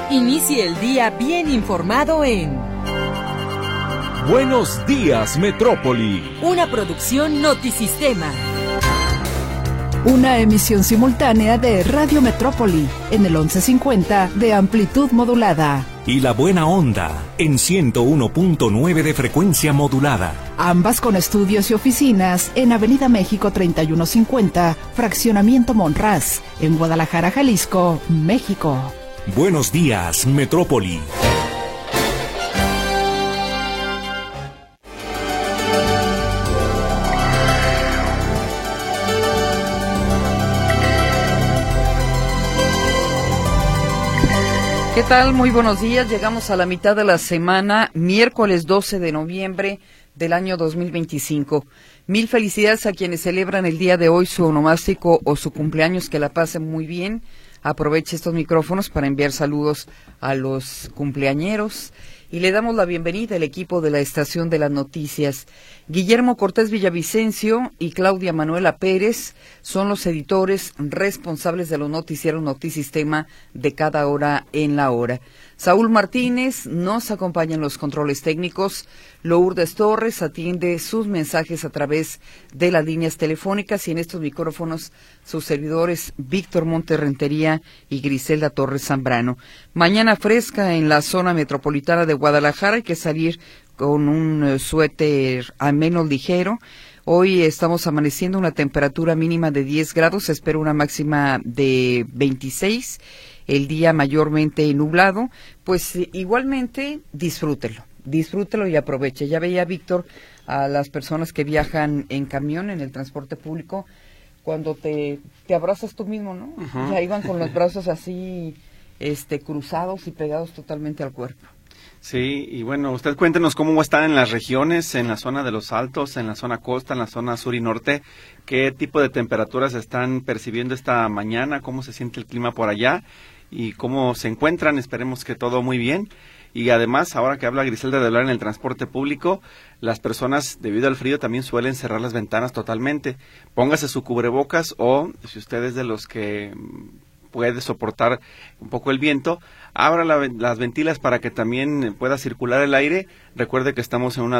Inicie el día bien informado en Buenos Días, Metrópoli. Una producción Notisistema. Una emisión simultánea de Radio Metrópoli en el 1150 de amplitud modulada. Y La Buena Onda en 101.9 de frecuencia modulada. Ambas con estudios y oficinas en Avenida México 3150, Fraccionamiento Monraz, en Guadalajara, Jalisco, México. Buenos días, Metrópoli. ¿Qué tal? Muy buenos días. Llegamos a la mitad de la semana, miércoles 12 de noviembre del año 2025. Mil felicidades a quienes celebran el día de hoy su onomástico o su cumpleaños, que la pasen muy bien. Aproveche estos micrófonos para enviar saludos a los cumpleañeros y le damos la bienvenida al equipo de la Estación de las Noticias. Guillermo Cortés Villavicencio y Claudia Manuela Pérez son los editores responsables de los noticieros Notisistema de cada hora en la hora. Saúl Martínez nos acompaña en los controles técnicos. Lourdes Torres atiende sus mensajes a través de las líneas telefónicas y en estos micrófonos sus servidores Víctor Monterrentería y Griselda Torres Zambrano. Mañana fresca en la zona metropolitana de Guadalajara, hay que salir con un suéter al menos ligero. Hoy estamos amaneciendo una temperatura mínima de 10 grados, se espera una máxima de 26, el día mayormente nublado. Pues igualmente disfrútelo y aproveche. Ya veía, Víctor, a las personas que viajan en camión, en el transporte público, cuando te abrazas tú mismo, ¿no? Uh-huh. Ya iban con los brazos así cruzados y pegados totalmente al cuerpo. Sí, y bueno, usted cuéntenos cómo están en las regiones, en la zona de los Altos, en la zona costa, en la zona sur y norte, qué tipo de temperaturas están percibiendo esta mañana, cómo se siente el clima por allá y cómo se encuentran. Esperemos que todo muy bien. Y además, ahora que habla Griselda de hablar en el transporte público, las personas, debido al frío, también suelen cerrar las ventanas totalmente. Póngase su cubrebocas o, si usted es de los que puede soportar un poco el viento, abra las ventilas para que también pueda circular el aire. Recuerde que estamos en una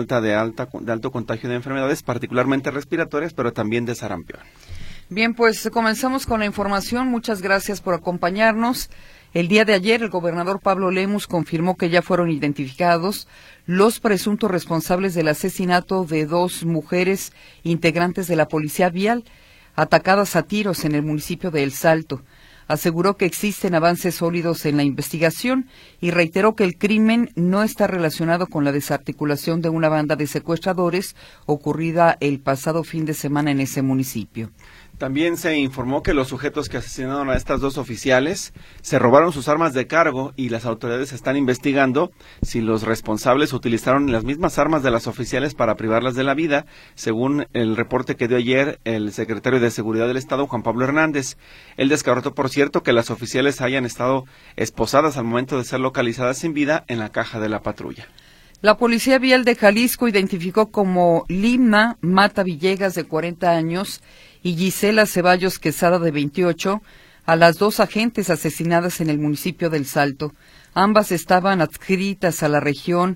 alto contagio de enfermedades, particularmente respiratorias, pero también de sarampión. Bien, pues comenzamos con la información. Muchas gracias por acompañarnos. El día de ayer, el gobernador Pablo Lemus confirmó que ya fueron identificados los presuntos responsables del asesinato de 2 mujeres integrantes de la Policía Vial, atacadas a tiros en el municipio de El Salto. Aseguró que existen avances sólidos en la investigación y reiteró que el crimen no está relacionado con la desarticulación de una banda de secuestradores ocurrida el pasado fin de semana en ese municipio. También se informó que los sujetos que asesinaron a estas 2 oficiales se robaron sus armas de cargo y las autoridades están investigando si los responsables utilizaron las mismas armas de las oficiales para privarlas de la vida, según el reporte que dio ayer el secretario de Seguridad del Estado, Juan Pablo Hernández. Él descartó, por cierto, que las oficiales hayan estado esposadas al momento de ser localizadas sin vida en la caja de la patrulla. La Policía Vial de Jalisco identificó como Limna Mata Villegas, de 40 años, y Gisela Ceballos Quesada, de 28, a las 2 agentes asesinadas en el municipio del Salto. Ambas estaban adscritas a la región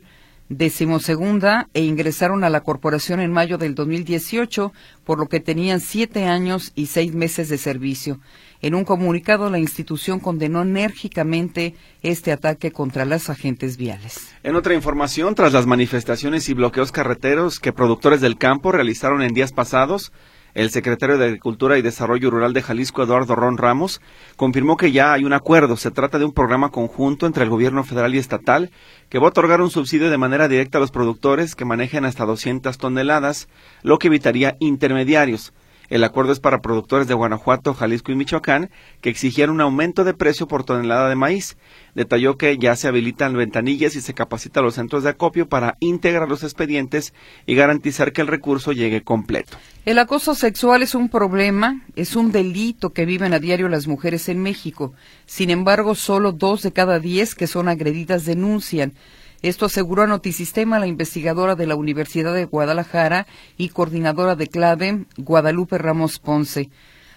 12ª e ingresaron a la corporación en mayo del 2018, por lo que tenían 7 años y 6 meses de servicio. En un comunicado, la institución condenó enérgicamente este ataque contra las agentes viales. En otra información, tras las manifestaciones y bloqueos carreteros que productores del campo realizaron en días pasados, el secretario de Agricultura y Desarrollo Rural de Jalisco, Eduardo Ron Ramos, confirmó que ya hay un acuerdo. Se trata de un programa conjunto entre el gobierno federal y estatal que va a otorgar un subsidio de manera directa a los productores que manejen hasta 200 toneladas, lo que evitaría intermediarios. El acuerdo es para productores de Guanajuato, Jalisco y Michoacán que exigían un aumento de precio por tonelada de maíz. Detalló que ya se habilitan ventanillas y se capacita a los centros de acopio para integrar los expedientes y garantizar que el recurso llegue completo. El acoso sexual es un problema, es un delito que viven a diario las mujeres en México. Sin embargo, solo 2 de cada 10 que son agredidas denuncian. Esto aseguró a Notisistema la investigadora de la Universidad de Guadalajara y coordinadora de CLAVE, Guadalupe Ramos Ponce.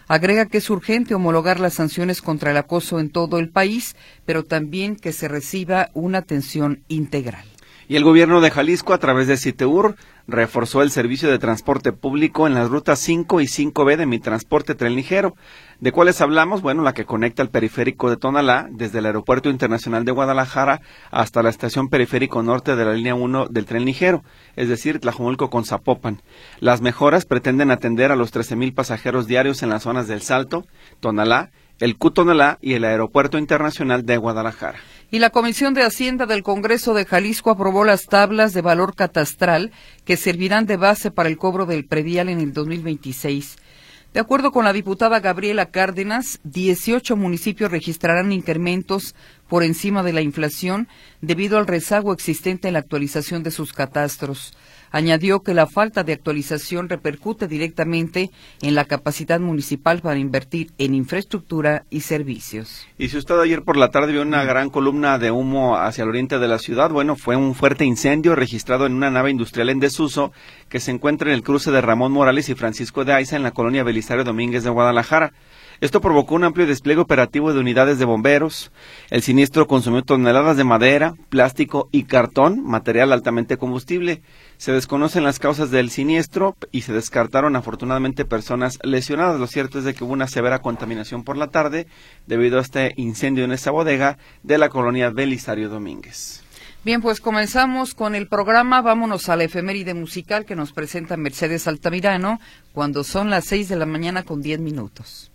Agrega que es urgente homologar las sanciones contra el acoso en todo el país, pero también que se reciba una atención integral. Y el gobierno de Jalisco, a través de Citeur, reforzó el servicio de transporte público en las rutas 5 y 5B de Mi Transporte Tren Ligero. ¿De cuáles hablamos? Bueno, la que conecta el periférico de Tonalá, desde el Aeropuerto Internacional de Guadalajara hasta la estación periférico norte de la línea 1 del Tren Ligero, es decir, Tlajomulco con Zapopan. Las mejoras pretenden atender a los 13,000 pasajeros diarios en las zonas del Salto, Tonalá, el Q-Tonalá y el Aeropuerto Internacional de Guadalajara. Y la Comisión de Hacienda del Congreso de Jalisco aprobó las tablas de valor catastral que servirán de base para el cobro del predial en el 2026. De acuerdo con la diputada Gabriela Cárdenas, 18 municipios registrarán incrementos por encima de la inflación debido al rezago existente en la actualización de sus catastros. Añadió que la falta de actualización repercute directamente en la capacidad municipal para invertir en infraestructura y servicios. Y si usted ayer por la tarde vio una gran columna de humo hacia el oriente de la ciudad, bueno, fue un fuerte incendio registrado en una nave industrial en desuso que se encuentra en el cruce de Ramón Morales y Francisco de Aiza en la colonia Belisario Domínguez de Guadalajara. Esto provocó un amplio despliegue operativo de unidades de bomberos. El siniestro consumió toneladas de madera, plástico y cartón, material altamente combustible. Se desconocen las causas del siniestro y se descartaron afortunadamente personas lesionadas. Lo cierto es de que hubo una severa contaminación por la tarde debido a este incendio en esa bodega de la colonia Belisario Domínguez. Bien, pues comenzamos con el programa. Vámonos a la efeméride musical que nos presenta Mercedes Altamirano cuando son las 6 de la mañana con 10 minutos.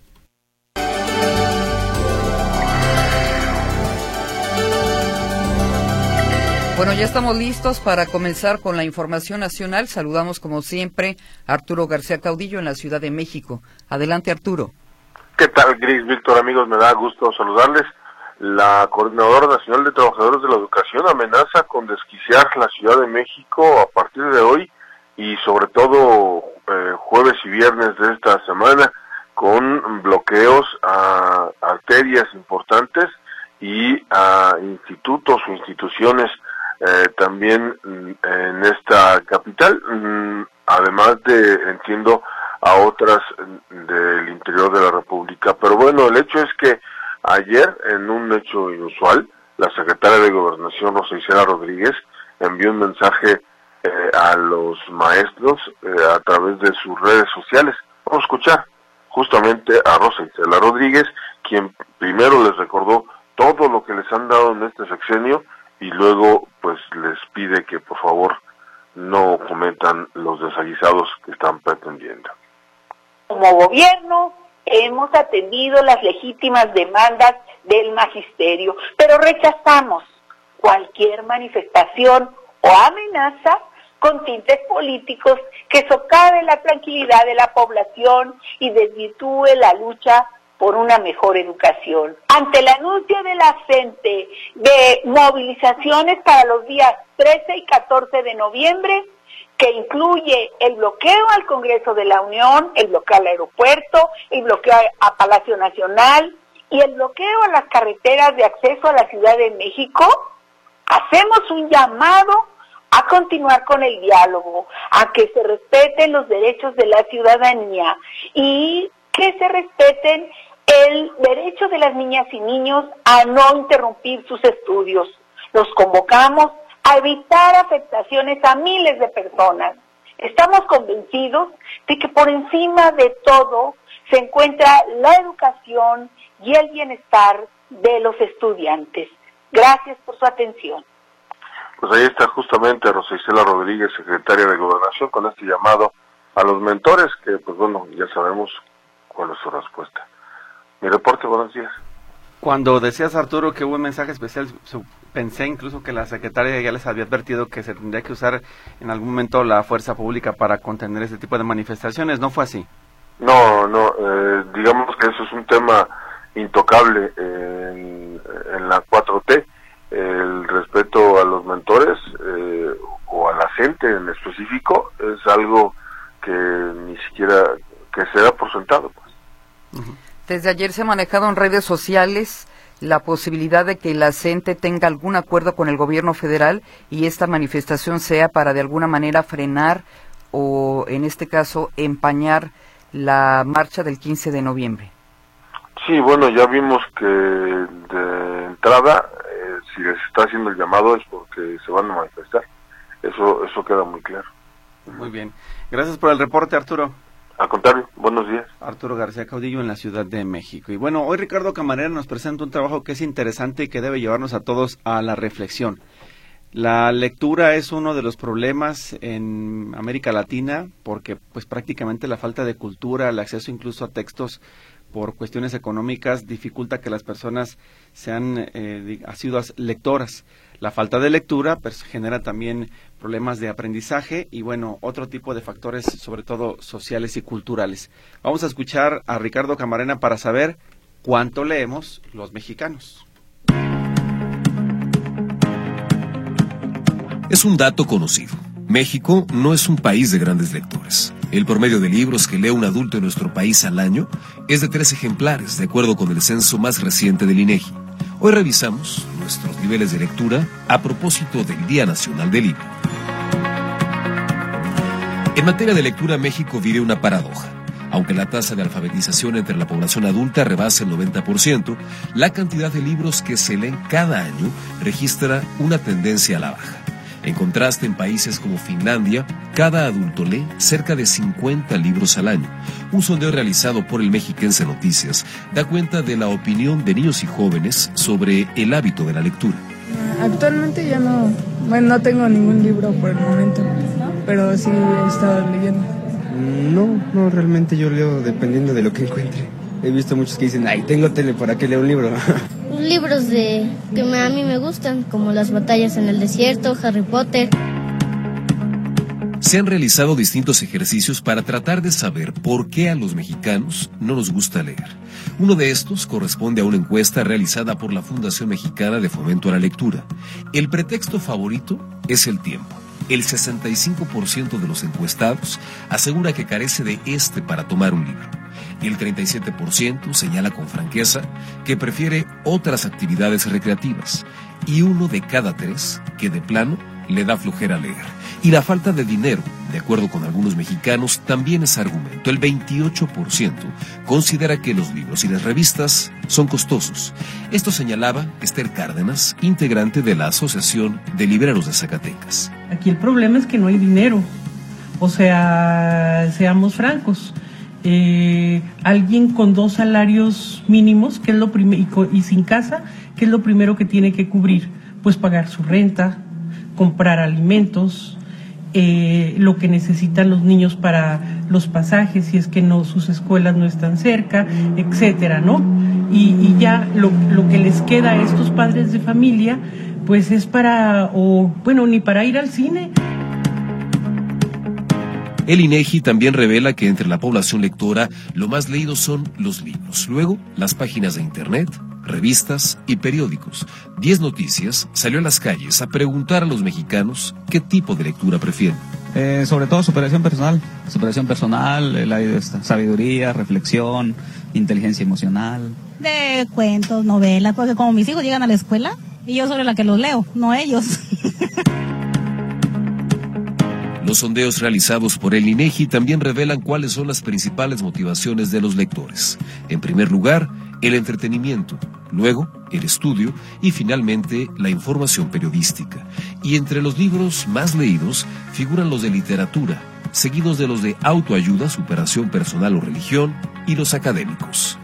Bueno, ya estamos listos para comenzar con la información nacional. Saludamos como siempre a Arturo García Caudillo en la Ciudad de México. Adelante, Arturo. ¿Qué tal, Gris, Víctor, amigos? Me da gusto saludarles. La Coordinadora Nacional de Trabajadores de la Educación amenaza con desquiciar la Ciudad de México a partir de hoy y sobre todo jueves y viernes de esta semana con bloqueos a arterias importantes y a institutos o instituciones también en esta capital, además de, entiendo, a otras del interior de la República. Pero bueno, el hecho es que ayer, en un hecho inusual, la secretaria de Gobernación, Rosa Isela Rodríguez, envió un mensaje a los maestros a través de sus redes sociales. Vamos a escuchar justamente a Rosa Isela Rodríguez, quien primero les recordó todo lo que les han dado en este sexenio y luego pues les pide que por favor no cometan los desaguisados que están pretendiendo. Como gobierno hemos atendido las legítimas demandas del magisterio, pero rechazamos cualquier manifestación o amenaza con tintes políticos que socave la tranquilidad de la población y desvirtúe la lucha por una mejor educación. Ante el anuncio de la CENTE de movilizaciones para los días 13 y 14 de noviembre, que incluye el bloqueo al Congreso de la Unión, el bloqueo al aeropuerto, el bloqueo a Palacio Nacional y el bloqueo a las carreteras de acceso a la Ciudad de México, hacemos un llamado a continuar con el diálogo, a que se respeten los derechos de la ciudadanía y que se respeten el derecho de las niñas y niños a no interrumpir sus estudios. Los convocamos a evitar afectaciones a miles de personas. Estamos convencidos de que por encima de todo se encuentra la educación y el bienestar de los estudiantes. Gracias por su atención. Pues ahí está justamente Rosa Isela Rodríguez, secretaria de Gobernación, con este llamado a los mentores, que pues bueno, ya sabemos cuál es su respuesta. Mi reporte, buenos días. Cuando decías, Arturo, que hubo un mensaje especial, pensé incluso que la secretaria ya les había advertido que se tendría que usar en algún momento la fuerza pública para contener ese tipo de manifestaciones. ¿No fue así? No, digamos que eso es un tema intocable en la 4T. El respeto a los mentores o a la gente en específico es algo que ni siquiera que se da por sentado, pues. Uh-huh. Desde ayer se ha manejado en redes sociales la posibilidad de que la CENTE tenga algún acuerdo con el gobierno federal y esta manifestación sea para de alguna manera frenar o en este caso empañar la marcha del 15 de noviembre? Sí, bueno, ya vimos que de entrada, si les está haciendo el llamado es porque se van a manifestar. Eso queda muy claro. Muy bien. Gracias por el reporte, Arturo. Al contrario, buenos días. Arturo García Caudillo en la Ciudad de México. Y bueno, hoy Ricardo Camarena nos presenta un trabajo que es interesante y que debe llevarnos a todos a la reflexión. La lectura es uno de los problemas en América Latina porque pues prácticamente la falta de cultura, el acceso incluso a textos por cuestiones económicas dificulta que las personas sean asiduas lectoras. La falta de lectura pues, genera también problemas de aprendizaje y bueno, otro tipo de factores, sobre todo sociales y culturales. Vamos a escuchar a Ricardo Camarena para saber cuánto leemos los mexicanos. Es un dato conocido. México no es un país de grandes lectores. El promedio de libros que lee un adulto en nuestro país al año es de 3 ejemplares, de acuerdo con el censo más reciente del INEGI. Hoy revisamos nuestros niveles de lectura a propósito del Día Nacional del Libro. En materia de lectura, México vive una paradoja. Aunque la tasa de alfabetización entre la población adulta rebasa el 90%, la cantidad de libros que se leen cada año registra una tendencia a la baja. En contraste, en países como Finlandia, cada adulto lee cerca de 50 libros al año. Un sondeo realizado por el Mexiquense Noticias da cuenta de la opinión de niños y jóvenes sobre el hábito de la lectura. Actualmente ya no tengo ningún libro por el momento, pero sí he estado leyendo. No, realmente yo leo dependiendo de lo que encuentre. He visto muchos que dicen, ay, tengo tele, ¿para qué leo un libro? Libros que a mí me gustan, como Las batallas en el desierto, Harry Potter. Se han realizado distintos ejercicios para tratar de saber por qué a los mexicanos no nos gusta leer. Uno de estos corresponde a una encuesta realizada por la Fundación Mexicana de Fomento a la Lectura. El pretexto favorito es el tiempo. El 65% de los encuestados asegura que carece de para tomar un libro. El 37% señala con franqueza que prefiere otras actividades recreativas. Y 1 de cada 3 que de plano le da flojera leer. Y la falta de dinero, de acuerdo con algunos mexicanos, también es argumento. El 28% considera que los libros y las revistas son costosos. Esto señalaba Esther Cárdenas, integrante de la Asociación de Libreros de Zacatecas. Aquí el problema es que no hay dinero. O sea, seamos francos. Alguien con 2 salarios mínimos, que es lo y sin casa, ¿qué es lo primero que tiene que cubrir? Pues pagar su renta, comprar alimentos, lo que necesitan los niños para los pasajes, si es que no sus escuelas no están cerca, etcétera, ¿no? Y ya lo que les queda a estos padres de familia, pues es ni para ir al cine. El INEGI también revela que entre la población lectora lo más leído son los libros, luego las páginas de internet, revistas y periódicos. 10 Noticias salió a las calles a preguntar a los mexicanos qué tipo de lectura prefieren. Sobre todo superación personal, sabiduría, reflexión, inteligencia emocional. De cuentos, novelas, porque como mis hijos llegan a la escuela y yo soy la que los leo, no ellos. Los sondeos realizados por el INEGI también revelan cuáles son las principales motivaciones de los lectores. En primer lugar, el entretenimiento, luego el estudio y finalmente la información periodística. Y entre los libros más leídos figuran los de literatura, seguidos de los de autoayuda, superación personal o religión y los académicos.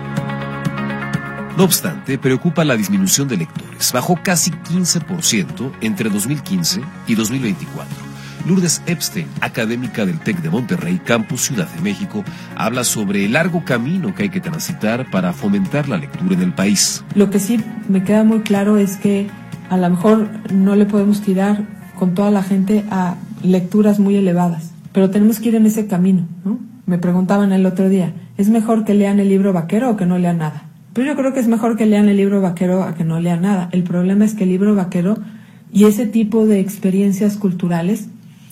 No obstante, preocupa la disminución de lectores. Bajó casi 15% entre 2015 y 2024. Lourdes Epstein, académica del TEC de Monterrey, Campus Ciudad de México, habla sobre el largo camino que hay que transitar para fomentar la lectura en el país. Lo que sí me queda muy claro es que a lo mejor no le podemos tirar con toda la gente a lecturas muy elevadas, pero tenemos que ir en ese camino, ¿no? Me preguntaban el otro día, ¿es mejor que lean el libro vaquero o que no lean nada? Pero yo creo que es mejor que lean el libro vaquero a que no lean nada. El problema es que el libro vaquero y ese tipo de experiencias culturales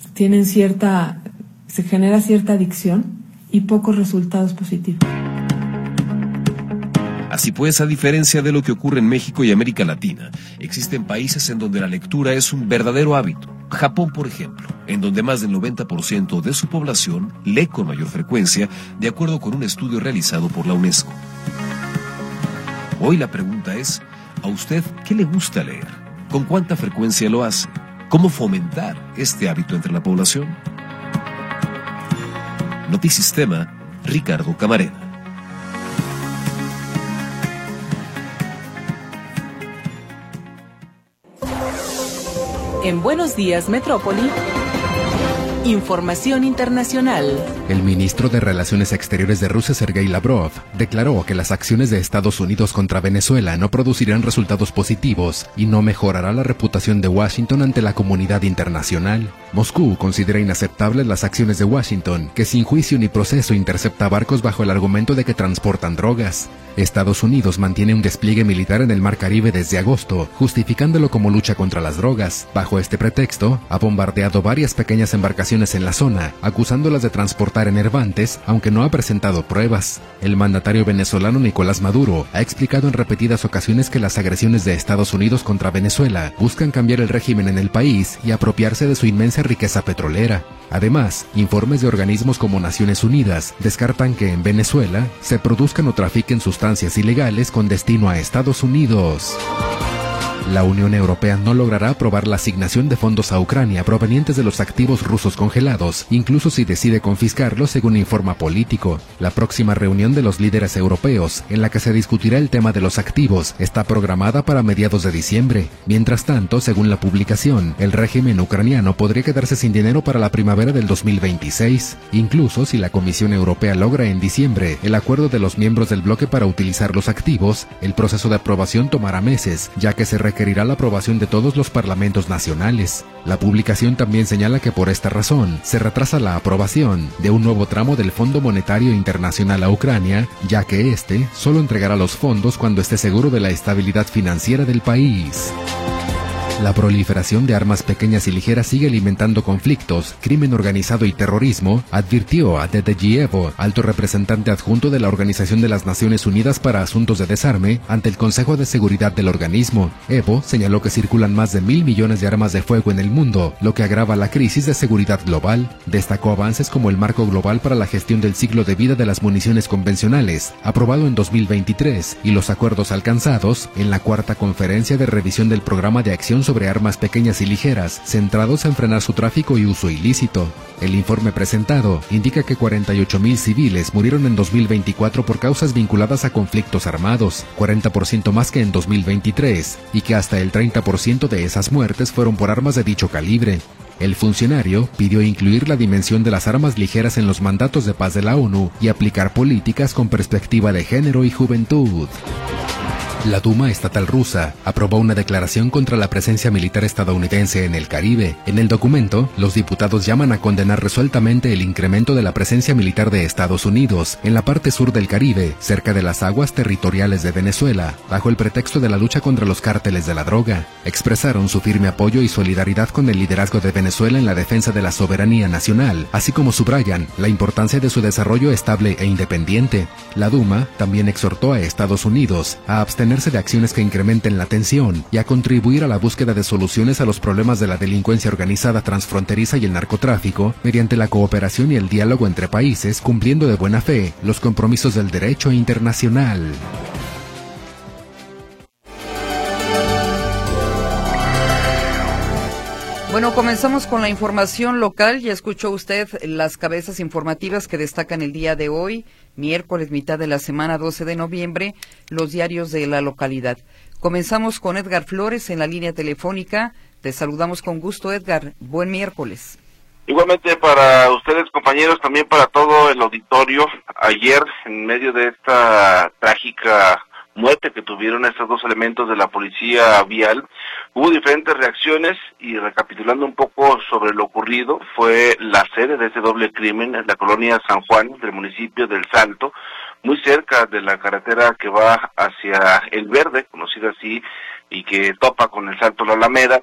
se genera cierta adicción y pocos resultados positivos. Así pues, a diferencia de lo que ocurre en México y América Latina, existen países en donde la lectura es un verdadero hábito. Japón, por ejemplo, en donde más del 90% de su población lee con mayor frecuencia, de acuerdo con un estudio realizado por la UNESCO. Hoy la pregunta es, ¿a usted qué le gusta leer? ¿Con cuánta frecuencia lo hace? ¿Cómo fomentar este hábito entre la población? Notisistema, Ricardo Camarena. En Buenos Días, Metrópoli, información internacional. El ministro de Relaciones Exteriores de Rusia, Sergei Lavrov, declaró que las acciones de Estados Unidos contra Venezuela no producirán resultados positivos y no mejorará la reputación de Washington ante la comunidad internacional. Moscú considera inaceptables las acciones de Washington, que sin juicio ni proceso intercepta barcos bajo el argumento de que transportan drogas. Estados Unidos mantiene un despliegue militar en el Mar Caribe desde agosto, justificándolo como lucha contra las drogas. Bajo este pretexto, ha bombardeado varias pequeñas embarcaciones en la zona, acusándolas de transportar enervantes, aunque no ha presentado pruebas. El mandatario venezolano Nicolás Maduro ha explicado en repetidas ocasiones que las agresiones de Estados Unidos contra Venezuela buscan cambiar el régimen en el país y apropiarse de su inmensa riqueza petrolera. Además, informes de organismos como Naciones Unidas descartan que en Venezuela se produzcan o trafiquen sustancias ilegales con destino a Estados Unidos. La Unión Europea no logrará aprobar la asignación de fondos a Ucrania provenientes de los activos rusos congelados, incluso si decide confiscarlos, según informa Político. La próxima reunión de los líderes europeos, en la que se discutirá el tema de los activos, está programada para mediados de diciembre. Mientras tanto, según la publicación, el régimen ucraniano podría quedarse sin dinero para la primavera del 2026, incluso si la Comisión Europea logra en diciembre el acuerdo de los miembros del bloque para utilizar los activos. El proceso de aprobación tomará meses, ya que se requerirá la aprobación de todos los parlamentos nacionales. La publicación también señala que por esta razón se retrasa la aprobación de un nuevo tramo del Fondo Monetario Internacional a Ucrania, ya que este solo entregará los fondos cuando esté seguro de la estabilidad financiera del país. La proliferación de armas pequeñas y ligeras sigue alimentando conflictos, crimen organizado y terrorismo, advirtió Adedjiyevo, alto representante adjunto de la Organización de las Naciones Unidas para Asuntos de Desarme, ante el Consejo de Seguridad del organismo. Evo señaló que circulan más de 1.000 millones de armas de fuego en el mundo, lo que agrava la crisis de seguridad global. Destacó avances como el Marco Global para la Gestión del Ciclo de Vida de las Municiones Convencionales, aprobado en 2023, y los acuerdos alcanzados en la cuarta conferencia de revisión del Programa de Acción sobre armas pequeñas y ligeras, centrados en frenar su tráfico y uso ilícito. El informe presentado indica que 48.000 civiles murieron en 2024 por causas vinculadas a conflictos armados, 40% más que en 2023, y que hasta el 30% de esas muertes fueron por armas de dicho calibre. El funcionario pidió incluir la dimensión de las armas ligeras en los mandatos de paz de la ONU y aplicar políticas con perspectiva de género y juventud. La Duma estatal rusa aprobó una declaración contra la presencia militar estadounidense en el Caribe. En el documento, los diputados llaman a condenar resueltamente el incremento de la presencia militar de Estados Unidos en la parte sur del Caribe, cerca de las aguas territoriales de Venezuela, bajo el pretexto de la lucha contra los cárteles de la droga. Expresaron su firme apoyo y solidaridad con el liderazgo de Venezuela en la defensa de la soberanía nacional, así como subrayan la importancia de su desarrollo estable e independiente. La Duma también exhortó a Estados Unidos a abstenerse de acciones que incrementen la tensión y a contribuir a la búsqueda de soluciones a los problemas de la delincuencia organizada transfronteriza y el narcotráfico mediante la cooperación y el diálogo entre países, cumpliendo de buena fe los compromisos del derecho internacional. Bueno, comenzamos con la información local. Ya escuchó usted las cabezas informativas que destacan el día de hoy, miércoles, mitad de la semana, 12 de noviembre, los diarios de la localidad. Comenzamos con Edgar Flores en la línea telefónica. Te saludamos con gusto, Edgar. Buen miércoles. Igualmente para ustedes, compañeros, también para todo el auditorio. Ayer, en medio de esta trágica muerte que tuvieron estos dos elementos de la policía vial, hubo diferentes reacciones y recapitulando un poco sobre lo ocurrido, fue la sede de ese doble crimen en la colonia San Juan del municipio del Salto, muy cerca de la carretera que va hacia El Verde, conocida así, y que topa con el Salto La Alameda,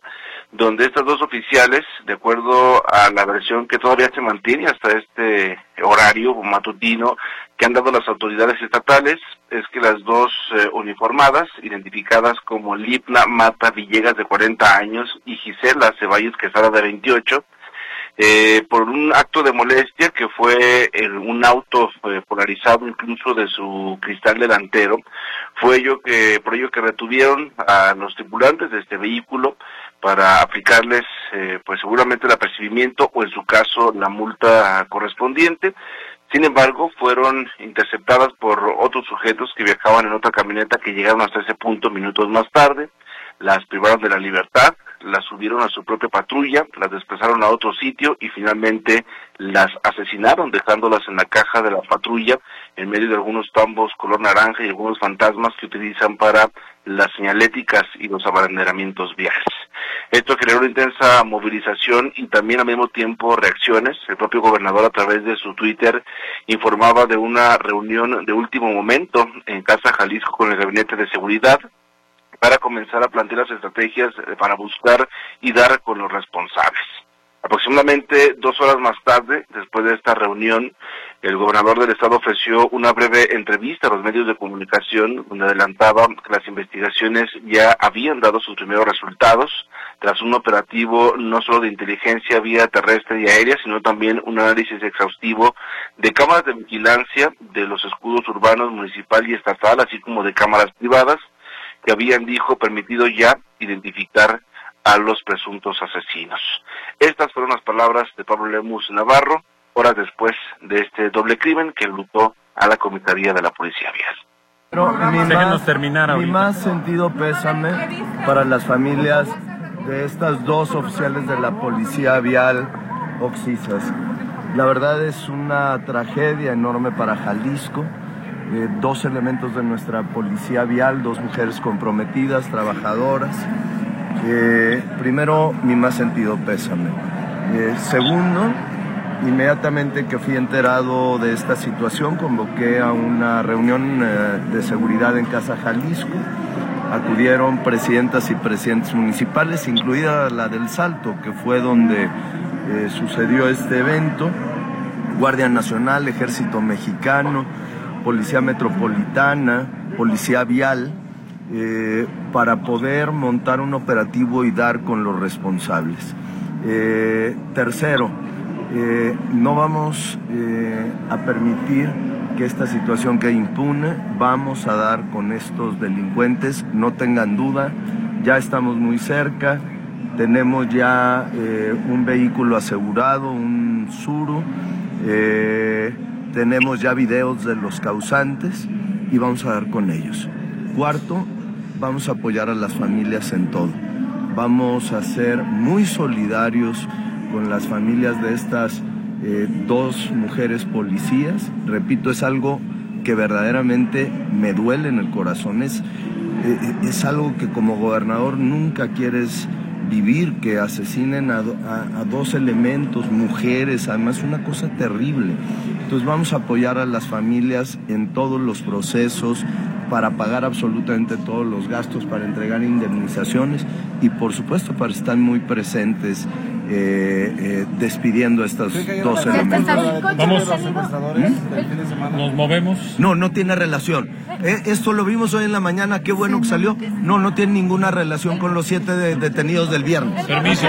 donde estas dos oficiales, de acuerdo a la versión que todavía se mantiene hasta este horario matutino que han dado las autoridades estatales, es que las dos uniformadas, identificadas como Lipna Mata Villegas, de 40 años, y Gisela Ceballos Quesada, de 28, por un acto de molestia que fue un auto polarizado incluso de su cristal delantero, por ello que retuvieron a los tripulantes de este vehículo para aplicarles pues seguramente el apercibimiento o en su caso la multa correspondiente. Sin embargo, fueron interceptadas por otros sujetos que viajaban en otra camioneta que llegaron hasta ese punto minutos más tarde, las privaron de la libertad, las subieron a su propia patrulla, las desplazaron a otro sitio y finalmente las asesinaron, dejándolas en la caja de la patrulla en medio de algunos tambos color naranja y algunos fantasmas que utilizan para las señaléticas y los abanderamientos viales. Esto generó una intensa movilización y también al mismo tiempo reacciones. El propio gobernador, a través de su Twitter, informaba de una reunión de último momento en Casa Jalisco con el Gabinete de Seguridad para comenzar a plantear las estrategias para buscar y dar con los responsables. Aproximadamente 2 horas más tarde, después de esta reunión, el gobernador del estado ofreció una breve entrevista a los medios de comunicación donde adelantaba que las investigaciones ya habían dado sus primeros resultados tras un operativo no solo de inteligencia vía terrestre y aérea, sino también un análisis exhaustivo de cámaras de vigilancia de los escudos urbanos municipal y estatal, así como de cámaras privadas, que habían, dijo, permitido ya identificar a los presuntos asesinos. Estas fueron las palabras de Pablo Lemus Navarro, horas después de este doble crimen que enlutó a la comisaría de la Policía Vial. Pero mi más sentido pésame para las familias de estas dos oficiales de la Policía Vial occisas. La verdad es una tragedia enorme para Jalisco. 2 elementos de nuestra Policía Vial, 2 mujeres comprometidas, trabajadoras. Primero, mi más sentido pésame. Segundo, inmediatamente que fui enterado de esta situación, convoqué a una reunión de seguridad en Casa Jalisco. Acudieron presidentas y presidentes municipales, incluida la del Salto, que fue donde sucedió este evento, Guardia Nacional, Ejército Mexicano, Policía Metropolitana, Policía Vial, para poder montar un operativo y dar con los responsables. Tercero, no vamos a permitir que esta situación quede impune, vamos a dar con estos delincuentes, no tengan duda, ya estamos muy cerca, tenemos ya un vehículo asegurado, un Suru, tenemos ya videos de los causantes y vamos a dar con ellos. Cuarto, vamos a apoyar a las familias en todo. Vamos a ser muy solidarios con las familias de estas 2 mujeres policías. Repito, es algo que verdaderamente me duele en el corazón. Es algo que como gobernador nunca quieres vivir, que asesinen a 2 elementos, mujeres, además una cosa terrible. Entonces vamos a apoyar a las familias en todos los procesos para pagar absolutamente todos los gastos, para entregar indemnizaciones y por supuesto para estar muy presentes despidiendo a estos 2 elementos. ¿Nos movemos? No tiene relación. Esto lo vimos hoy en la mañana, qué bueno que salió. No tiene ninguna relación con los 7 detenidos del viernes. Permiso.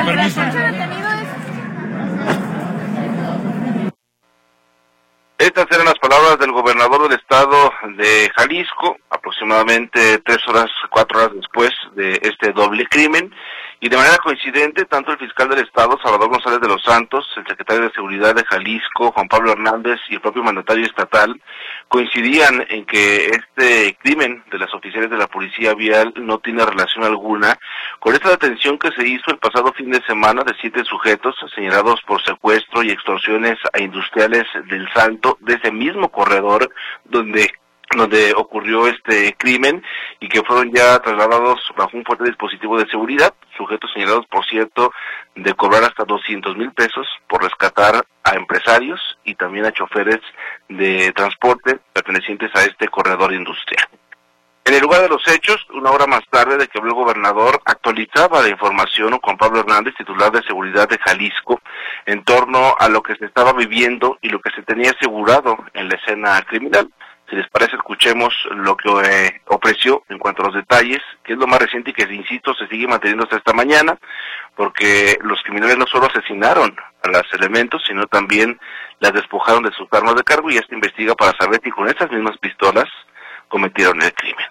Estas eran las palabras del gobernador del estado de Jalisco, aproximadamente 4 horas después de este doble crimen. Y de manera coincidente, tanto el fiscal del estado, Salvador González de los Santos, el secretario de Seguridad de Jalisco, Juan Pablo Hernández, y el propio mandatario estatal, coincidían en que este crimen de las oficiales de la Policía Vial no tiene relación alguna con esta detención que se hizo el pasado fin de semana de 7 sujetos señalados por secuestro y extorsiones a industriales del Salto, de ese mismo corredor donde ocurrió este crimen y que fueron ya trasladados bajo un fuerte dispositivo de seguridad, sujetos señalados, por cierto, de cobrar hasta 200,000 pesos por rescatar a empresarios y también a choferes de transporte pertenecientes a este corredor industrial. En el lugar de los hechos, una hora más tarde de que habló el gobernador, actualizaba la información Juan Pablo Hernández, titular de Seguridad de Jalisco, en torno a lo que se estaba viviendo y lo que se tenía asegurado en la escena criminal. Si les parece, escuchemos lo que ofreció en cuanto a los detalles, que es lo más reciente y que, insisto, se sigue manteniendo hasta esta mañana, porque los criminales no solo asesinaron a los elementos, sino también las despojaron de sus armas de cargo, y ya se investiga para saber si con esas mismas pistolas cometieron el crimen.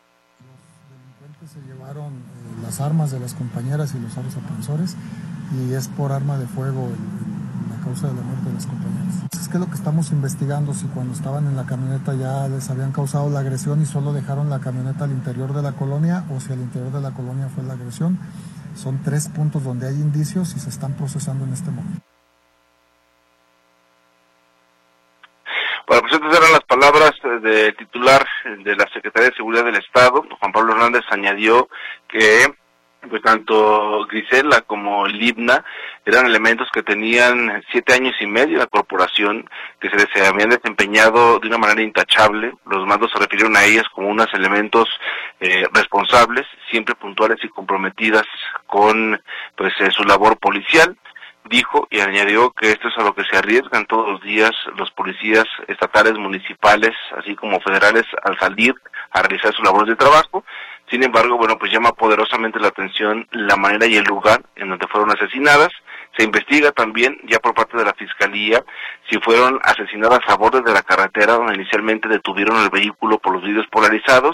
Se llevaron las armas de las compañeras y los aros aprensores, y es por arma de fuego la causa de la muerte de las compañeras. Es que lo que estamos investigando, si cuando estaban en la camioneta ya les habían causado la agresión y solo dejaron la camioneta al interior de la colonia, o si al interior de la colonia fue la agresión. Son 3 puntos donde hay indicios y se están procesando en este momento. Bueno, pues estas eran las palabras del titular de la Secretaría de Seguridad del Estado. Juan Pablo Hernández añadió que pues tanto Grisela como Libna eran elementos que tenían 7 años y medio en la corporación, que se habían desempeñado de una manera intachable. Los mandos se refirieron a ellas como unos elementos responsables, siempre puntuales y comprometidas con pues su labor policial. Dijo y añadió que esto es a lo que se arriesgan todos los días los policías estatales, municipales, así como federales, al salir a realizar su labor de trabajo. Sin embargo, bueno, pues llama poderosamente la atención la manera y el lugar en donde fueron asesinadas. Se investiga también, ya por parte de la Fiscalía, si fueron asesinadas a bordes de la carretera donde inicialmente detuvieron el vehículo por los vidrios polarizados,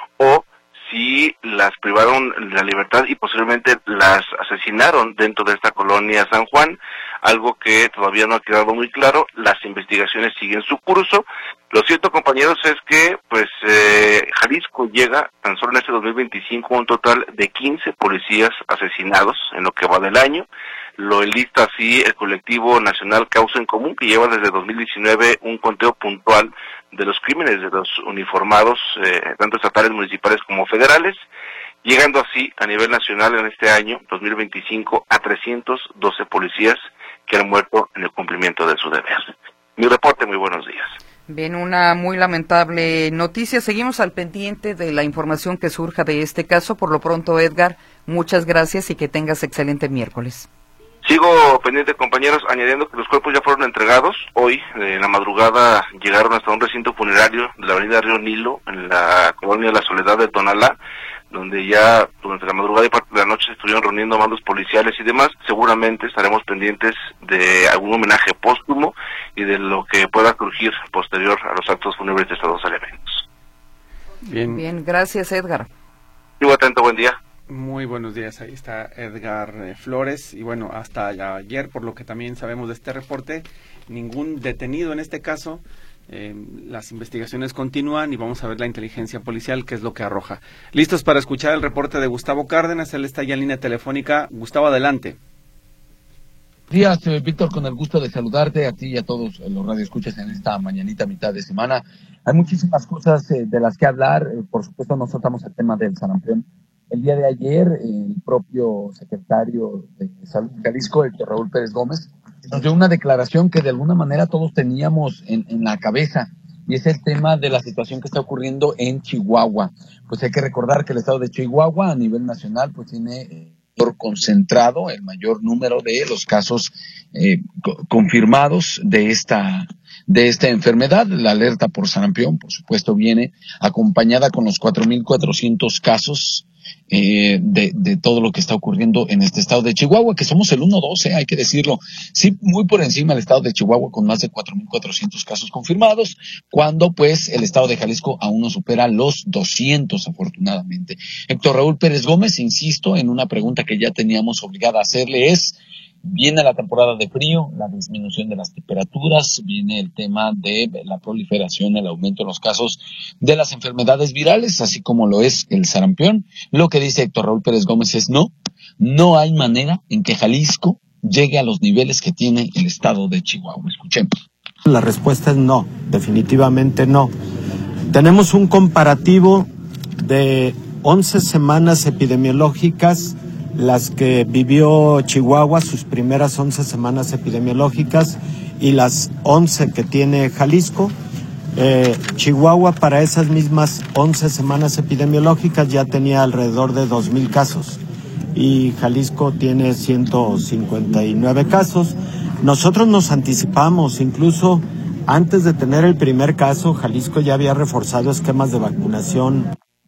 o si las privaron de la libertad y posiblemente las asesinaron dentro de esta colonia San Juan, algo que todavía no ha quedado muy claro. Las investigaciones siguen su curso. Lo cierto, compañeros, es que pues Jalisco llega tan solo en este 2025 a un total de 15 policías asesinados en lo que va del año. Lo enlista así el colectivo nacional Causa en Común, que lleva desde 2019 un conteo puntual de los crímenes de los uniformados, tanto estatales, municipales como federales, llegando así a nivel nacional en este año 2025 a 312 policías que han muerto en el cumplimiento de su deber. Mi reporte, muy buenos días. Bien, una muy lamentable noticia. Seguimos al pendiente de la información que surja de este caso. Por lo pronto, Edgar, muchas gracias y que tengas excelente miércoles. Sigo pendiente, compañeros, añadiendo que los cuerpos ya fueron entregados. Hoy, en la madrugada, llegaron hasta un recinto funerario de la avenida Río Nilo, en la colonia de la Soledad de Tonalá, donde ya durante la madrugada y parte de la noche se estuvieron reuniendo mandos policiales y demás. Seguramente estaremos pendientes de algún homenaje póstumo y de lo que pueda surgir posterior a los actos fúnebres de estos 2 elementos. Bien, gracias, Edgar. Sigo atento, buen día. Muy buenos días, ahí está Edgar Flores. Y bueno, hasta ayer, por lo que también sabemos de este reporte, ningún detenido en este caso. Las investigaciones continúan y vamos a ver la inteligencia policial, qué es lo que arroja. ¿Listos para escuchar el reporte de Gustavo Cárdenas? Él está ya en línea telefónica. Gustavo, adelante. Días, Víctor, con el gusto de saludarte a ti y a todos los radioescuchas en esta mañanita mitad de semana. Hay muchísimas cosas de las que hablar. Por supuesto, nos tratamos el tema del sarampión. El día de ayer, el propio secretario de Salud de Jalisco, Héctor Raúl Pérez Gómez, nos dio una declaración que de alguna manera todos teníamos en la cabeza, y es el tema de la situación que está ocurriendo en Chihuahua. Pues hay que recordar que el estado de Chihuahua a nivel nacional pues tiene concentrado el mayor número de los casos confirmados de esta enfermedad. La alerta por sarampión, por supuesto, viene acompañada con los 4,400 casos de todo lo que está ocurriendo en este estado de Chihuahua, que somos el 1-2, hay que decirlo. Sí, muy por encima el estado de Chihuahua con más de 4,400 casos confirmados, cuando pues el estado de Jalisco aún no supera los 200, afortunadamente. Héctor Raúl Pérez Gómez, insisto, en una pregunta que ya teníamos obligada a hacerle es: viene la temporada de frío, la disminución de las temperaturas, viene el tema de la proliferación, el aumento de los casos de las enfermedades virales, así como lo es el sarampión. Lo que dice Héctor Raúl Pérez Gómez es no hay manera en que Jalisco llegue a los niveles que tiene el estado de Chihuahua. Escuchemos. La respuesta es no, definitivamente no. Tenemos un comparativo de 11 semanas epidemiológicas, las que vivió Chihuahua, sus primeras 11 semanas epidemiológicas, y las 11 que tiene Jalisco. Chihuahua para esas mismas 11 semanas epidemiológicas ya tenía alrededor de 2,000 casos y Jalisco tiene 159 casos. Nosotros nos anticipamos, incluso antes de tener el primer caso, Jalisco ya había reforzado esquemas de vacunación.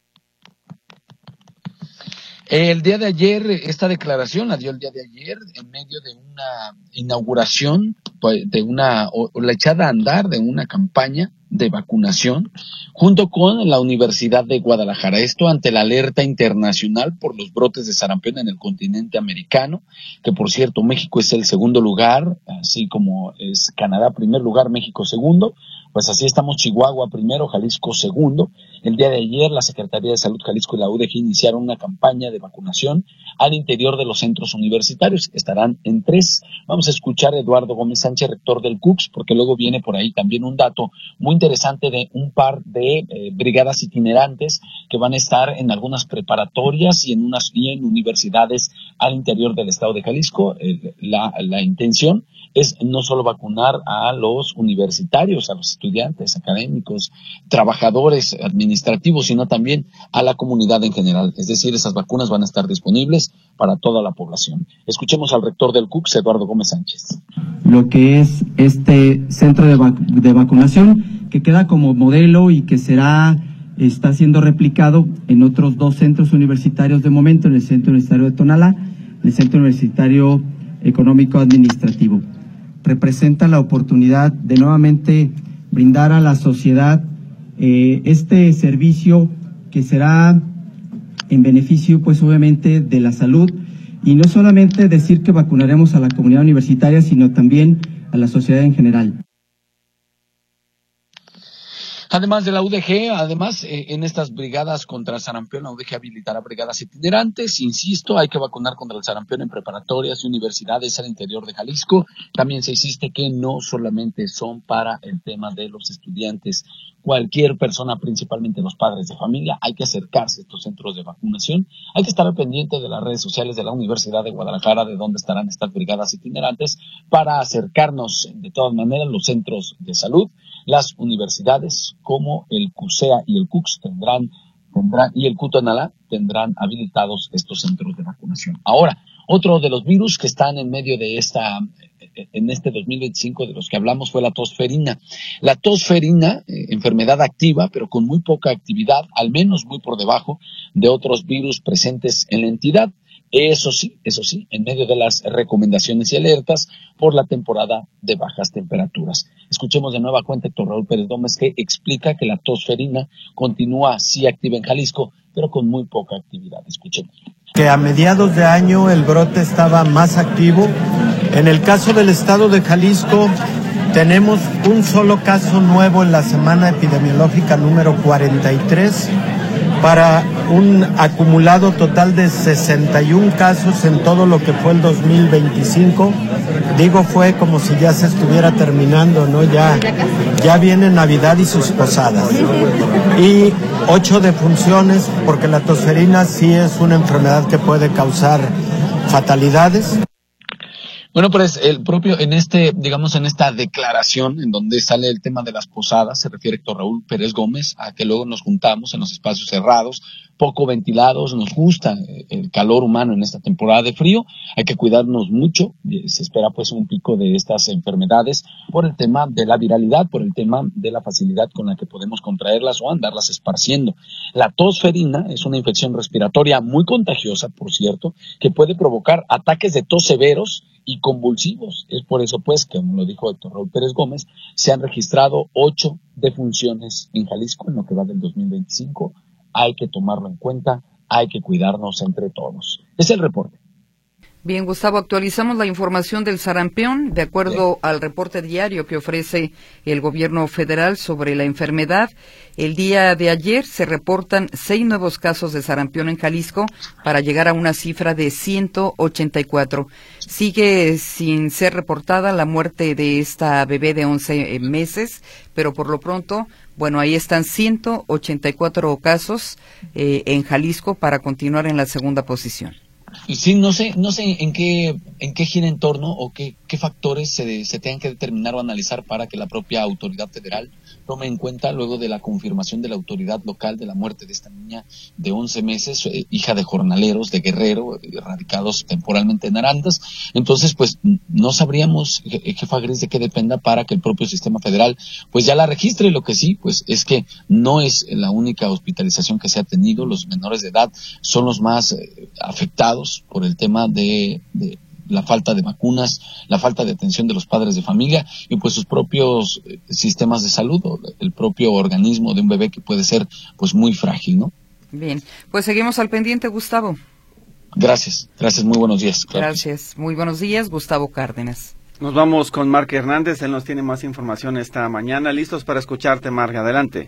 El día de ayer, esta declaración la dio el día de ayer en medio de una inauguración, o la echada a andar de una campaña de vacunación junto con la Universidad de Guadalajara. Esto ante la alerta internacional por los brotes de sarampión en el continente americano, que por cierto México es el segundo lugar, así como es Canadá primer lugar, México segundo. Pues así estamos, Chihuahua primero, Jalisco segundo. El día de ayer la Secretaría de Salud Jalisco y la UDG iniciaron una campaña de vacunación al interior de los centros universitarios. Estarán en 3. Vamos a escuchar a Eduardo Gómez Sánchez, rector del CUCS, porque luego viene por ahí también un dato muy interesante de un par de brigadas itinerantes que van a estar en algunas preparatorias y en universidades al interior del estado de Jalisco. La intención es no solo vacunar a los universitarios, a los estudiantes, académicos, trabajadores administrativos, sino también a la comunidad en general. Es decir, esas vacunas van a estar disponibles para toda la población. Escuchemos al rector del CUCS, Eduardo Gómez Sánchez. Lo que es este centro de vacunación que queda como modelo y que está siendo replicado en otros 2 centros universitarios de momento, en el Centro Universitario de Tonalá, en el Centro Universitario Económico Administrativo. Representa la oportunidad de nuevamente brindar a la sociedad este servicio que será en beneficio, pues obviamente, de la salud, y no solamente decir que vacunaremos a la comunidad universitaria, sino también a la sociedad en general. Además de la UDG, en estas brigadas contra el sarampión, la UDG habilitará brigadas itinerantes. Insisto, hay que vacunar contra el sarampión en preparatorias y universidades al interior de Jalisco. También se insiste que no solamente son para el tema de los estudiantes. Cualquier persona, principalmente los padres de familia, hay que acercarse a estos centros de vacunación. Hay que estar al pendiente de las redes sociales de la Universidad de Guadalajara, de dónde estarán estas brigadas itinerantes, para acercarnos de todas maneras los centros de salud. Las universidades como el CUSEA y el CUCS tendrán y el CUTONALA tendrán habilitados estos centros de vacunación. Ahora, otro de los virus que están en medio de en este 2025 de los que hablamos fue la tosferina. La tosferina, enfermedad activa, pero con muy poca actividad, al menos muy por debajo de otros virus presentes en la entidad. Eso sí, en medio de las recomendaciones y alertas por la temporada de bajas temperaturas. Escuchemos de nueva cuenta a Héctor Raúl Pérez Gómez, que explica que la tosferina continúa sí activa en Jalisco, pero con muy poca actividad. Escuchemos. Que a mediados de año el brote estaba más activo. En el caso del estado de Jalisco, tenemos un solo caso nuevo en la semana epidemiológica número 43, para un acumulado total de 61 casos en todo lo que fue el 2025. Digo, fue como si ya se estuviera terminando, ¿no? Ya viene Navidad y sus posadas. Y 8 defunciones, porque la tosferina sí es una enfermedad que puede causar fatalidades. Bueno, pues el propio, en esta declaración en donde sale el tema de las posadas, se refiere Héctor Raúl Pérez Gómez a que luego nos juntamos en los espacios cerrados, poco ventilados, nos gusta el calor humano en esta temporada de frío, hay que cuidarnos mucho, se espera pues un pico de estas enfermedades por el tema de la viralidad, por el tema de la facilidad con la que podemos contraerlas o andarlas esparciendo. La tosferina es una infección respiratoria muy contagiosa, por cierto, que puede provocar ataques de tos severos y convulsivos. Es por eso, pues, que como lo dijo Héctor Raúl Pérez Gómez, se han registrado 8 defunciones en Jalisco en lo que va del 2025. Hay que tomarlo en cuenta, hay que cuidarnos entre todos. Es el reporte. Bien, Gustavo, actualizamos la información del sarampión. De acuerdo al reporte diario que ofrece el gobierno federal sobre la enfermedad, el día de ayer se reportan 6 nuevos casos de sarampión en Jalisco para llegar a una cifra de 184. Sigue sin ser reportada la muerte de esta bebé de 11 meses, pero por lo pronto, bueno, ahí están 184 casos en Jalisco para continuar en la segunda posición. Sí, no sé en qué gira en torno o qué factores se tengan que determinar o analizar para que la propia autoridad federal tome en cuenta, luego de la confirmación de la autoridad local de la muerte de esta niña de 11 meses, hija de jornaleros de Guerrero, radicados temporalmente en Arandas. Entonces, pues no sabríamos, jefa Gris, de qué dependa para que el propio sistema federal pues ya la registre. Lo que sí, pues es que no es la única hospitalización que se ha tenido. Los menores de edad son los más afectados por el tema de la falta de vacunas, la falta de atención de los padres de familia y pues sus propios sistemas de salud, o el propio organismo de un bebé que puede ser pues muy frágil, ¿no? Bien, pues seguimos al pendiente, Gustavo. Gracias, muy buenos días. Claro. Gracias, muy buenos días, Gustavo Cárdenas. Nos vamos con Marc Hernández, él nos tiene más información esta mañana. Listos para escucharte, Marc, adelante.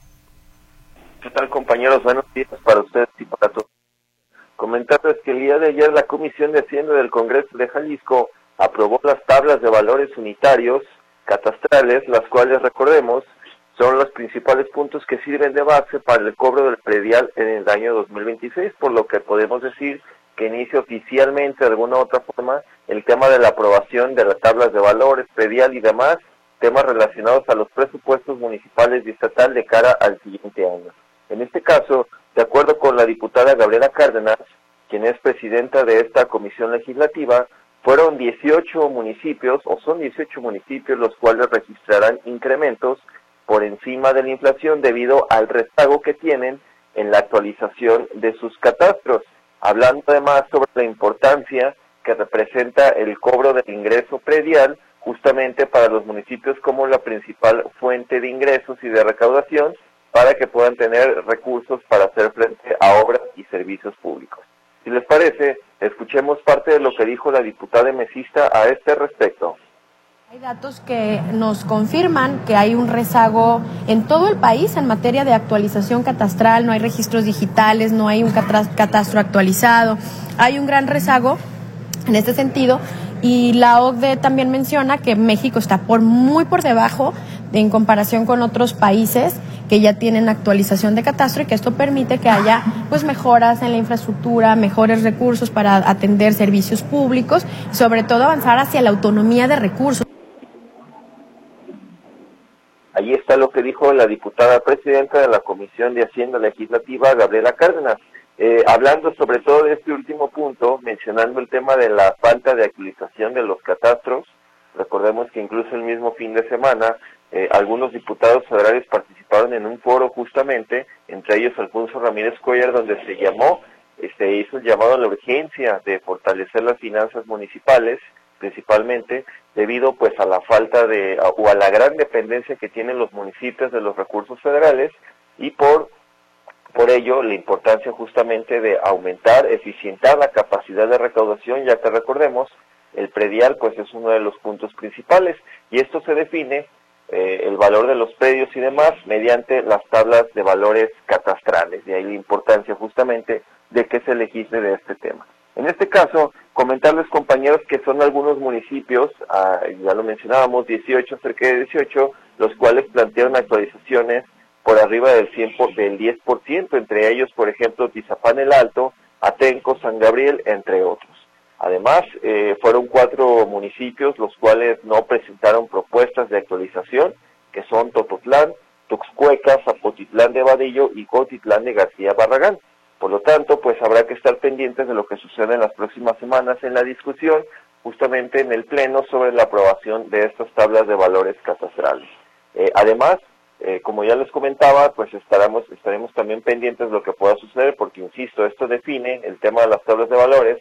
¿Qué tal, compañeros? Buenos días para ustedes y para todos. Comentarles que el día de ayer la Comisión de Hacienda del Congreso de Jalisco aprobó las tablas de valores unitarios catastrales, las cuales, recordemos, son los principales puntos que sirven de base para el cobro del predial en el año 2026, por lo que podemos decir que inicia oficialmente de alguna u otra forma el tema de la aprobación de las tablas de valores, predial y demás temas relacionados a los presupuestos municipales y estatal de cara al siguiente año. En este caso, de acuerdo con la diputada Gabriela Cárdenas, quien es presidenta de esta comisión legislativa, fueron 18 municipios, o son 18 municipios los cuales registrarán incrementos por encima de la inflación debido al rezago que tienen en la actualización de sus catastros, hablando además sobre la importancia que representa el cobro del ingreso predial justamente para los municipios como la principal fuente de ingresos y de recaudación para que puedan tener recursos para hacer frente a obras y servicios públicos. Si les parece, escuchemos parte de lo que dijo la diputada mesista a este respecto. Hay datos que nos confirman que hay un rezago en todo el país en materia de actualización catastral, no hay registros digitales, no hay un catastro actualizado, hay un gran rezago en este sentido y la OCDE también menciona que México está muy por debajo en comparación con otros países que ya tienen actualización de catastro y que esto permite que haya pues mejoras en la infraestructura, mejores recursos para atender servicios públicos y sobre todo avanzar hacia la autonomía de recursos. Ahí está lo que dijo la diputada presidenta de la Comisión de Hacienda Legislativa, Gabriela Cárdenas, hablando sobre todo de este último punto, mencionando el tema de la falta de actualización de los catastros. Recordemos que incluso el mismo fin de semana algunos diputados federales participaron en un foro justamente, entre ellos Alfonso Ramírez Cuellar, donde se hizo el llamado a la urgencia de fortalecer las finanzas municipales, principalmente debido pues a la falta o a la gran dependencia que tienen los municipios de los recursos federales y por ello la importancia justamente de aumentar, eficientar la capacidad de recaudación, ya que recordemos, el predial pues es uno de los puntos principales y esto se define el valor de los predios y demás mediante las tablas de valores catastrales, de ahí la importancia justamente de que se legisle de este tema. En este caso, comentarles, compañeros, que son algunos municipios, ya lo mencionábamos, 18, cerca de 18, los cuales plantearon actualizaciones por arriba del 10%, entre ellos, por ejemplo, Tizapán el Alto, Atenco, San Gabriel, entre otros. Además, fueron 4 municipios los cuales no presentaron propuestas de actualización, que son Tototlán, Tuxcueca, Zapotitlán de Vadillo y Cotitlán de García Barragán. Por lo tanto, pues habrá que estar pendientes de lo que sucede en las próximas semanas en la discusión, justamente en el Pleno, sobre la aprobación de estas tablas de valores catastrales. Además, como ya les comentaba, pues estaremos también pendientes de lo que pueda suceder, porque, insisto, esto define el tema de las tablas de valores,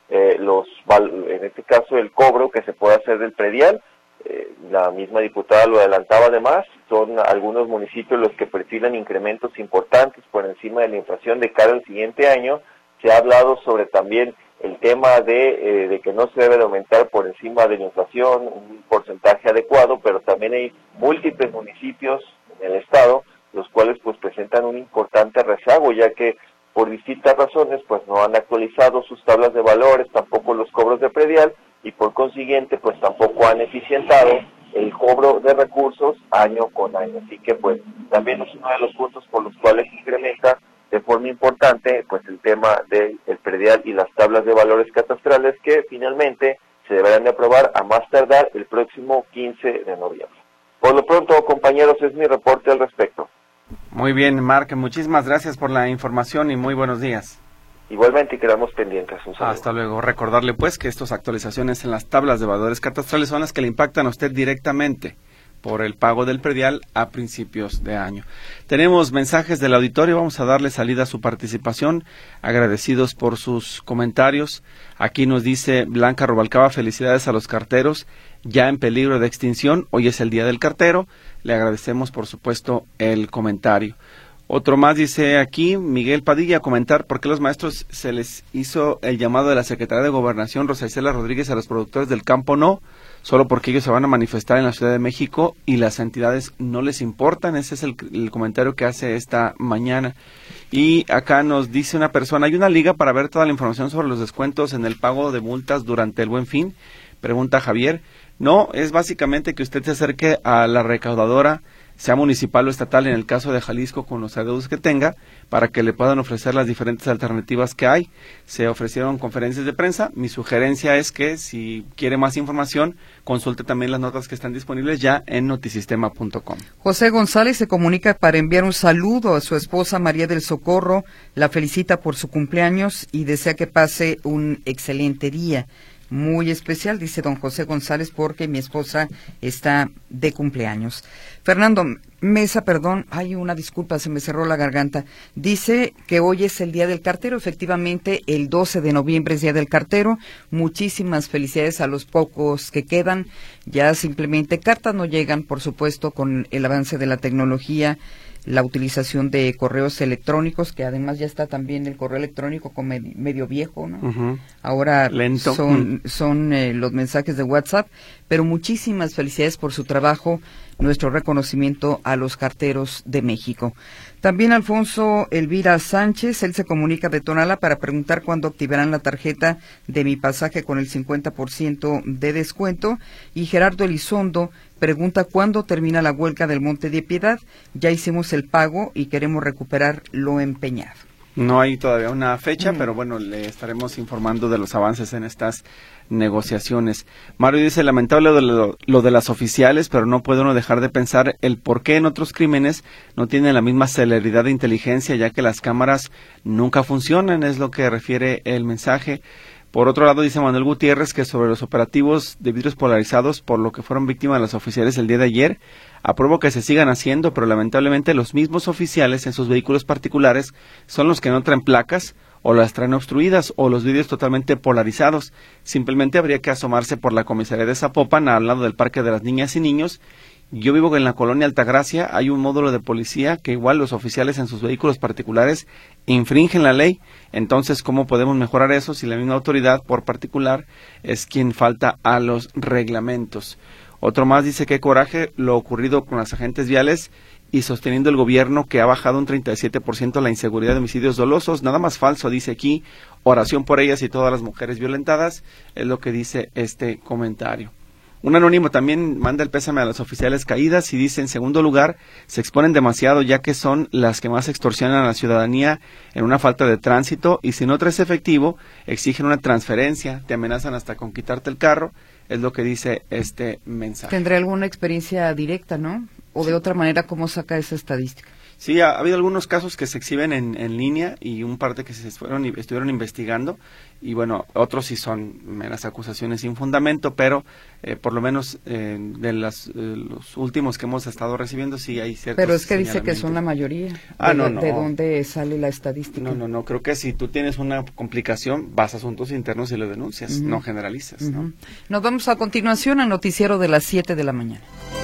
en este caso el cobro que se puede hacer del predial. La misma diputada lo adelantaba. Además, son algunos municipios los que perfilan incrementos importantes por encima de la inflación de cara al siguiente año. Se ha hablado sobre también el tema de que no se debe de aumentar por encima de la inflación un porcentaje adecuado, pero también hay múltiples municipios en el estado los cuales pues presentan un importante rezago, ya que por distintas razones pues no han actualizado sus tablas de valores, tampoco los cobros de predial, y por consiguiente pues tampoco han eficientado el cobro de recursos año con año. Así que pues también es uno de los puntos por los cuales incrementa de forma importante pues el tema del predial y las tablas de valores catastrales que finalmente se deberán de aprobar a más tardar el próximo 15 de noviembre. Por lo pronto, compañeros, es mi reporte al respecto. Muy bien, Marc, muchísimas gracias por la información y muy buenos días. Igualmente quedamos pendientes. Un saludo. Hasta luego. Recordarle pues que estas actualizaciones en las tablas de valores catastrales son las que le impactan a usted directamente por el pago del predial a principios de año. Tenemos mensajes del auditorio, vamos a darle salida a su participación, agradecidos por sus comentarios. Aquí nos dice Blanca Rubalcaba, felicidades a los carteros, ya en peligro de extinción, hoy es el día del cartero, le agradecemos por supuesto el comentario. Otro más dice aquí, Miguel Padilla, comentar por qué los maestros se les hizo el llamado de la Secretaría de Gobernación, Rosa Isela Rodríguez, a los productores del campo no, solo porque ellos se van a manifestar en la Ciudad de México y las entidades no les importan. Ese es el comentario que hace esta mañana. Y acá nos dice una persona, ¿hay una liga para ver toda la información sobre los descuentos en el pago de multas durante el Buen Fin? Pregunta Javier. No, es básicamente que usted se acerque a la recaudadora, sea municipal o estatal, en el caso de Jalisco, con los adeudos que tenga, para que le puedan ofrecer las diferentes alternativas que hay. Se ofrecieron conferencias de prensa. Mi sugerencia es que, si quiere más información, consulte también las notas que están disponibles ya en notisistema.com. José González se comunica para enviar un saludo a su esposa María del Socorro, la felicita por su cumpleaños y desea que pase un excelente día. Muy especial, dice don José González, porque mi esposa está de cumpleaños. Fernando Mesa, perdón, hay una disculpa, se me cerró la garganta. Dice que hoy es el Día del Cartero, efectivamente el 12 de noviembre es Día del Cartero. Muchísimas felicidades a los pocos que quedan. Ya simplemente cartas no llegan, por supuesto, con el avance de la tecnología, la utilización de correos electrónicos, que además ya está también el correo electrónico como medio viejo, ¿no? Uh-huh. Ahora lento. Son los mensajes de WhatsApp, pero muchísimas felicidades por su trabajo, nuestro reconocimiento a los carteros de México. También Alfonso Elvira Sánchez, él se comunica de Tonala para preguntar cuándo activarán la tarjeta de Mi Pasaje con el 50% de descuento, y Gerardo Elizondo pregunta cuándo termina la huelga del Monte de Piedad. Ya hicimos el pago y queremos recuperar lo empeñado. No hay todavía una fecha, pero bueno, le estaremos informando de los avances en estas negociaciones. Mario dice, lamentable lo de las oficiales, pero no puede uno dejar de pensar el por qué en otros crímenes no tienen la misma celeridad de inteligencia, ya que las cámaras nunca funcionan, es lo que refiere el mensaje. Por otro lado, dice Manuel Gutiérrez que sobre los operativos de vidrios polarizados, por lo que fueron víctimas las oficiales el día de ayer, apruebo que se sigan haciendo, pero lamentablemente los mismos oficiales en sus vehículos particulares son los que no traen placas o las traen obstruidas o los vidrios totalmente polarizados. Simplemente habría que asomarse por la comisaría de Zapopan al lado del Parque de las Niñas y Niños. Yo vivo en la colonia Altagracia, hay un módulo de policía que igual los oficiales en sus vehículos particulares infringen la ley. Entonces, ¿cómo podemos mejorar eso si la misma autoridad por particular es quien falta a los reglamentos? Otro más dice que coraje lo ocurrido con los agentes viales y sosteniendo el gobierno que ha bajado un 37% la inseguridad de homicidios dolosos. Nada más falso, dice aquí, oración por ellas y todas las mujeres violentadas, es lo que dice este comentario. Un anónimo también manda el pésame a las oficiales caídas y dice, en segundo lugar, se exponen demasiado ya que son las que más extorsionan a la ciudadanía en una falta de tránsito y si no traes efectivo, exigen una transferencia, te amenazan hasta con quitarte el carro, es lo que dice este mensaje. ¿Tendré alguna experiencia directa, no? O de otra manera, ¿cómo saca esa estadística? Sí, ha habido algunos casos que se exhiben en línea y un par de que estuvieron investigando y bueno, otros sí son meras acusaciones sin fundamento, pero por lo menos de los últimos que hemos estado recibiendo sí hay ciertos. Pero es que dice que son la mayoría. No. ¿De dónde sale la estadística? No, creo que si tú tienes una complicación vas a asuntos internos y lo denuncias, no generalizas. ¿no? Nos vamos a continuación al noticiero de las 7 de la mañana.